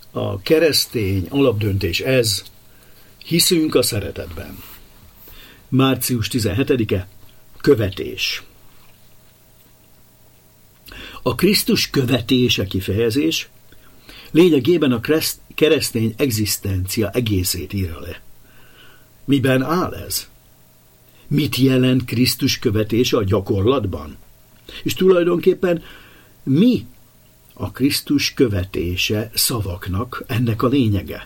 A keresztény alapdöntés ez, hiszünk a szeretetben. Március 17-e, követés. A Krisztus követése kifejezés lényegében a keresztény egzisztencia egészét írja le. Miben áll ez? Mit jelent Krisztus követése a gyakorlatban? És tulajdonképpen mi a Krisztus követése szavaknak ennek a lényege?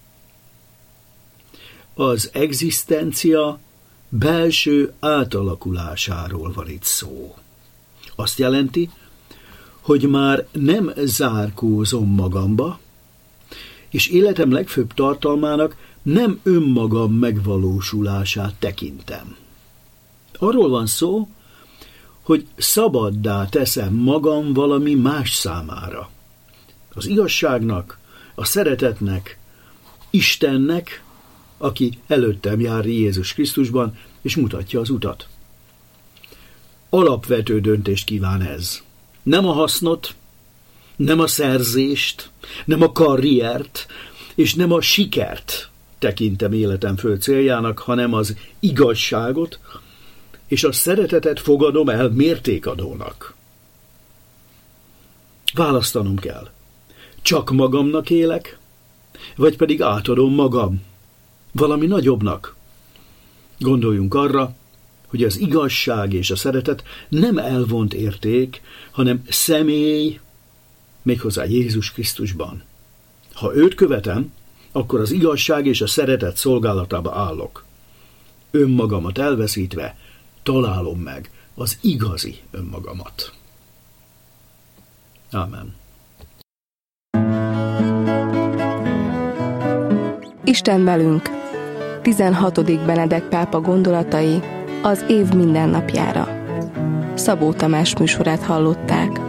Az egzisztencia belső átalakulásáról van itt szó. Azt jelenti, hogy már nem zárkózom magamba, és életem legfőbb tartalmának nem önmagam megvalósulását tekintem. Arról van szó, hogy szabaddá teszem magam valami más számára. Az igazságnak, a szeretetnek, Istennek, aki előttem jár Jézus Krisztusban, és mutatja az utat. Alapvető döntést kíván ez. Nem a hasznot, nem a szerzést, nem a karriert, és nem a sikert tekintem életem fő céljának, hanem az igazságot, és a szeretetet fogadom el mértékadónak. Választanom kell. Csak magamnak élek, vagy pedig átadom magam valami nagyobbnak. Gondoljunk arra, hogy az igazság és a szeretet nem elvont érték, hanem személy, méghozzá Jézus Krisztusban. Ha őt követem, akkor az igazság és a szeretet szolgálatába állok. Önmagamat elveszítve találom meg az igazi önmagamat. Ámen. Isten velünk. 16. Benedek pápa gondolatai az év mindennapjára. Szabó Tamás műsorát hallották.